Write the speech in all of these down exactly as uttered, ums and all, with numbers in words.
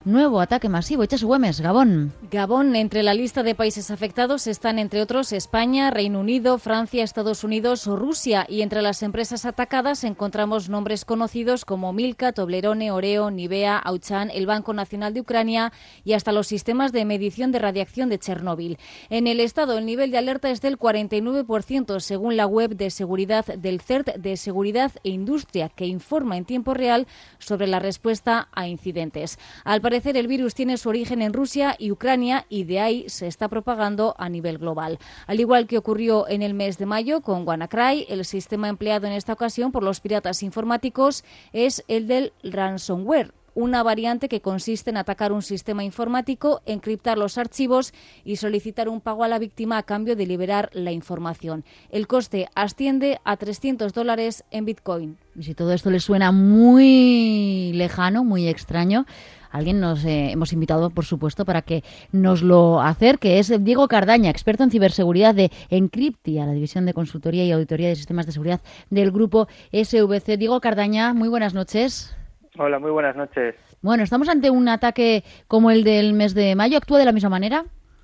nuevo ataque masivo. Itxaso Güemes, Gabón. Gabón, entre la lista de países afectados están, entre otros, España, Reino Unido, Francia, Estados Unidos o Rusia. Y entre las empresas atacadas encontramos nombres conocidos como Milka, Toblerone, Oreo, Nivea, Auchan, el Banco Nacional de Ucrania y hasta los sistemas de medición de radiación de Chernóbil. En el estado, el nivel de alerta es del cuarenta y nueve por ciento, según la web de seguridad del C E R T de Seguridad e Industria, que informa en tiempo real sobre la respuesta a incidentes. Al parecer, el virus tiene su origen en Rusia y Ucrania y de ahí se está propagando a nivel global. Al igual que ocurrió en el mes de mayo con WannaCry, el sistema empleado en esta ocasión por los piratas informáticos es el del ransomware, una variante que consiste en atacar un sistema informático, encriptar los archivos y solicitar un pago a la víctima a cambio de liberar la información. El coste asciende a trescientos dólares en Bitcoin. Y si todo esto le suena muy lejano, muy extraño, alguien nos eh, hemos invitado, por supuesto, para que nos lo acerque. Es Diego Cardaña, experto en ciberseguridad de Encryptia, la división de consultoría y auditoría de sistemas de seguridad del grupo S V C. Diego Cardaña, muy buenas noches. Hola, muy buenas noches. Bueno, ¿estamos ante un ataque como el del mes de mayo? ¿Actúa de la misma manera?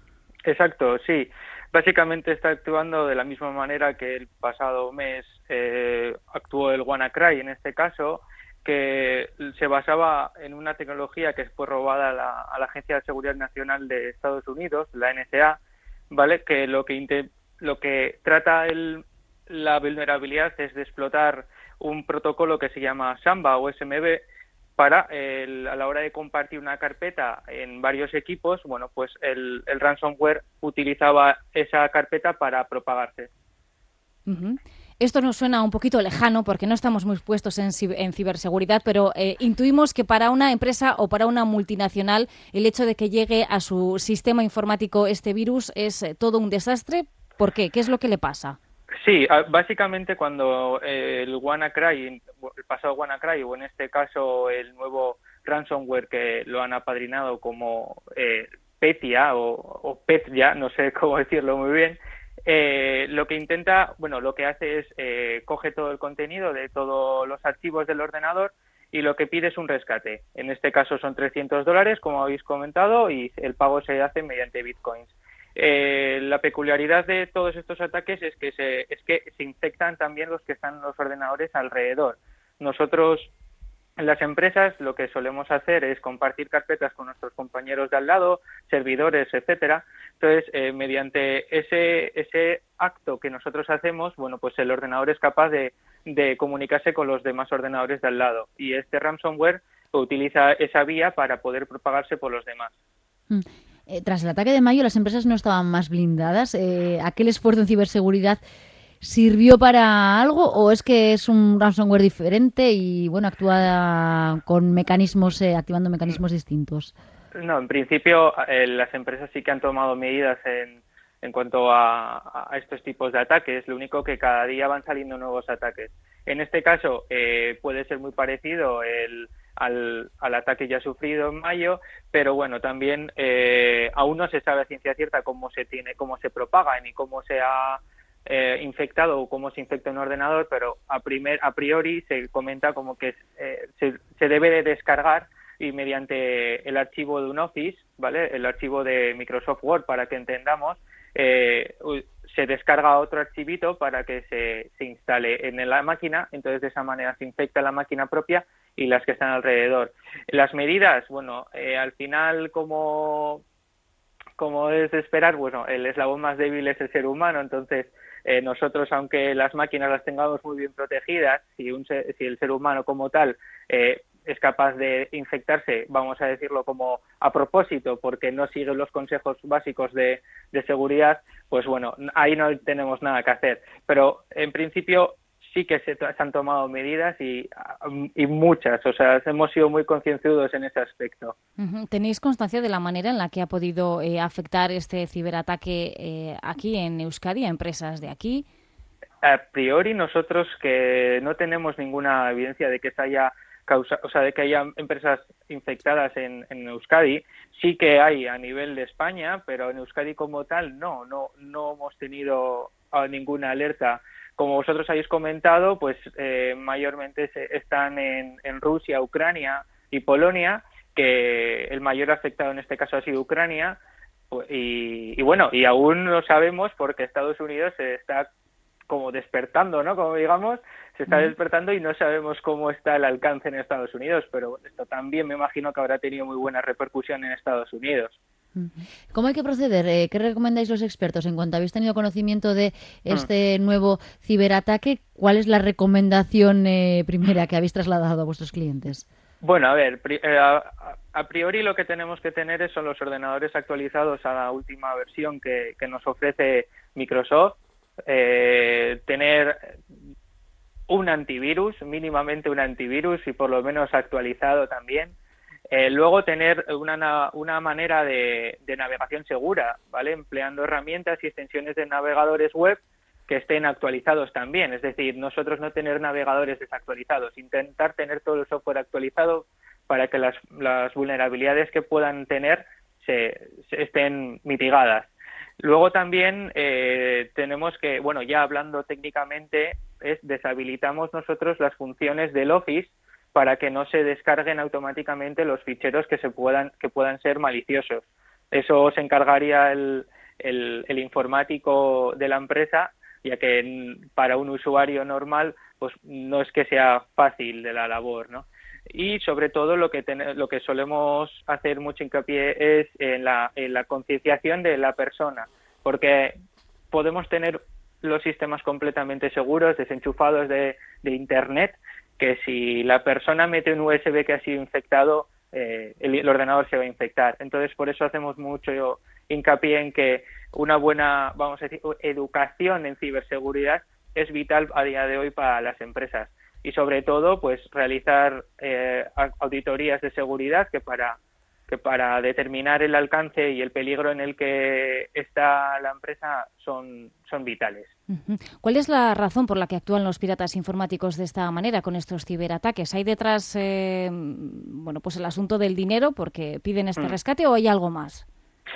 Exacto, sí. Básicamente está actuando de la misma manera que el pasado mes eh, actuó el WannaCry, en este caso, que se basaba en una tecnología que fue robada a la, a la Agencia de Seguridad Nacional de Estados Unidos, la N S A, ¿vale? Que lo que, inte- lo que trata el, la vulnerabilidad es de explotar un protocolo que se llama Samba o S M B, para el, a la hora de compartir una carpeta en varios equipos, bueno, pues el, el ransomware utilizaba esa carpeta para propagarse. Uh-huh. Esto nos suena un poquito lejano porque no estamos muy puestos en, en ciberseguridad, pero eh, intuimos que para una empresa o para una multinacional el hecho de que llegue a su sistema informático este virus es eh, todo un desastre. ¿Por qué? ¿Qué es lo que le pasa? Sí, básicamente cuando el WannaCry, el pasado WannaCry o en este caso el nuevo ransomware que lo han apadrinado como eh, Petya o, o Petya, no sé cómo decirlo muy bien, eh, lo que intenta, bueno, lo que hace es eh, coge todo el contenido de todos los archivos del ordenador y lo que pide es un rescate. En este caso son trescientos dólares, como habéis comentado, y el pago se hace mediante bitcoins. Eh, la peculiaridad de todos estos ataques es que se es que se infectan también los que están en los ordenadores alrededor. Nosotros, en las empresas, lo que solemos hacer es compartir carpetas con nuestros compañeros de al lado, servidores, etcétera. Entonces, eh, mediante ese ese acto que nosotros hacemos, bueno, pues el ordenador es capaz de, de comunicarse con los demás ordenadores de al lado. Y este ransomware utiliza esa vía para poder propagarse por los demás. Mm. Eh, tras el ataque de mayo, las empresas no estaban más blindadas. Eh, ¿Aquel esfuerzo en ciberseguridad sirvió para algo o es que es un ransomware diferente y bueno actúa con mecanismos, eh, activando mecanismos distintos? No, en principio eh, las empresas sí que han tomado medidas en, en cuanto a, a estos tipos de ataques. Lo único que cada día van saliendo nuevos ataques. En este caso eh, puede ser muy parecido el Al, al ataque ya sufrido en mayo, pero bueno, también eh, aún no se sabe a ciencia cierta cómo se tiene, cómo se propaga ni cómo se ha eh, infectado o cómo se infecta un ordenador, pero a primer a priori se comenta como que eh, se, se debe de descargar y mediante el archivo de un Office, ¿vale? El archivo de Microsoft Word, para que entendamos, eh, se descarga otro archivito para que se, se instale en la máquina, entonces de esa manera se infecta la máquina propia y las que están alrededor. Las medidas, bueno, eh, al final, como, como es de esperar, bueno, el eslabón más débil es el ser humano, entonces eh, nosotros, aunque las máquinas las tengamos muy bien protegidas, si, un ser, si el ser humano como tal eh, es capaz de infectarse, vamos a decirlo como a propósito, porque no sigue los consejos básicos de, de seguridad, pues bueno, ahí no tenemos nada que hacer. Pero en principio sí que se, se han tomado medidas y, y muchas, o sea, hemos sido muy concienzudos en ese aspecto. Uh-huh. ¿Tenéis constancia de la manera en la que ha podido eh, afectar este ciberataque eh, aquí en Euskadi, a empresas de aquí? A priori nosotros que no tenemos ninguna evidencia de que se haya causa, o sea, de que haya empresas infectadas en, en Euskadi, sí que hay a nivel de España, pero en Euskadi como tal no, no, no hemos tenido ninguna alerta. Como vosotros habéis comentado, pues eh, mayormente se, están en, en Rusia, Ucrania y Polonia, que el mayor afectado en este caso ha sido Ucrania, y, y bueno, y aún no sabemos porque Estados Unidos se está como despertando, ¿no? Como digamos, se está despertando y no sabemos cómo está el alcance en Estados Unidos, pero esto también me imagino que habrá tenido muy buena repercusión en Estados Unidos. ¿Cómo hay que proceder? ¿Qué recomendáis los expertos en cuanto habéis tenido conocimiento de este nuevo ciberataque? ¿Cuál es la recomendación eh, primera que habéis trasladado a vuestros clientes? Bueno, a ver, a, a priori lo que tenemos que tener son los ordenadores actualizados a la última versión que, que nos ofrece Microsoft, eh, tener un antivirus, mínimamente un antivirus y por lo menos actualizado también. Eh, luego tener una, una manera de, de navegación segura, ¿vale? Empleando herramientas y extensiones de navegadores web que estén actualizados también. Es decir, nosotros no tener navegadores desactualizados, intentar tener todo el software actualizado para que las, las vulnerabilidades que puedan tener se, se estén mitigadas. Luego también eh, tenemos que, bueno, ya hablando técnicamente, es deshabilitamos nosotros las funciones del Office para que no se descarguen automáticamente los ficheros que se puedan que puedan ser maliciosos. Eso se encargaría el, el, el informático de la empresa, ya que para un usuario normal pues no es que sea fácil de la labor, ¿no? Y sobre todo lo que ten, lo que solemos hacer mucho hincapié es en la, en la concienciación de la persona, porque podemos tener los sistemas completamente seguros, desenchufados de, de Internet, que si la persona mete un U S B que ha sido infectado, eh, el, el ordenador se va a infectar. Entonces, por eso hacemos mucho hincapié en que una buena, vamos a decir, educación en ciberseguridad es vital a día de hoy para las empresas. Y sobre todo, pues realizar eh, auditorías de seguridad que para que para determinar el alcance y el peligro en el que está la empresa son, son vitales. ¿Cuál es la razón por la que actúan los piratas informáticos de esta manera con estos ciberataques? ¿Hay detrás eh, bueno, pues el asunto del dinero porque piden este rescate o hay algo más?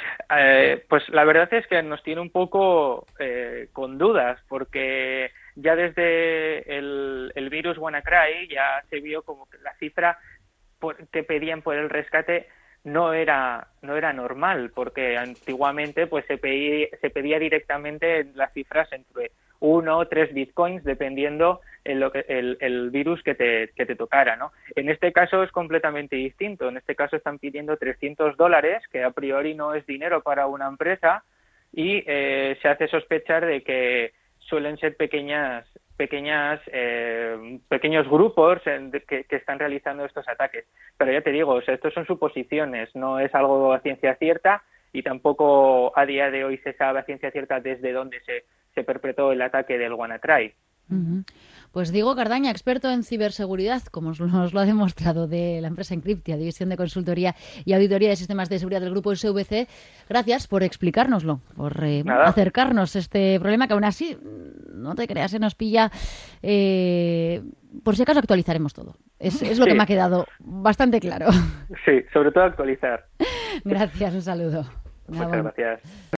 Eh, pues la verdad es que nos tiene un poco eh, con dudas, porque ya desde el, el virus WannaCry ya se vio como que la cifra por, que pedían por el rescate no era no era normal, porque antiguamente pues se pedía, se pedía directamente las cifras entre uno o tres bitcoins dependiendo el, lo que, el, el virus que te, que te tocara, ¿no? En este caso es completamente distinto. En este caso están pidiendo trescientos dólares, que a priori no es dinero para una empresa, y eh, se hace sospechar de que suelen ser pequeñas pequeñas eh, pequeños grupos en, de, que, que están realizando estos ataques. Pero ya te digo, o sea, estos son suposiciones, no es algo a ciencia cierta, y tampoco a día de hoy se sabe a ciencia cierta desde dónde se, se perpetró el ataque del WannaCry. Uh-huh. Pues Diego Cardaña, experto en ciberseguridad, como nos lo ha demostrado, de la empresa Encryptia, división de consultoría y auditoría de sistemas de seguridad del grupo S V C. Gracias por explicárnoslo, por eh, acercarnos a este problema que aún así, no te creas, se nos pilla. Eh, por si acaso actualizaremos todo. Es, es lo sí. que me ha quedado bastante claro. Sí, sobre todo actualizar. Gracias, un saludo. Muchas gracias.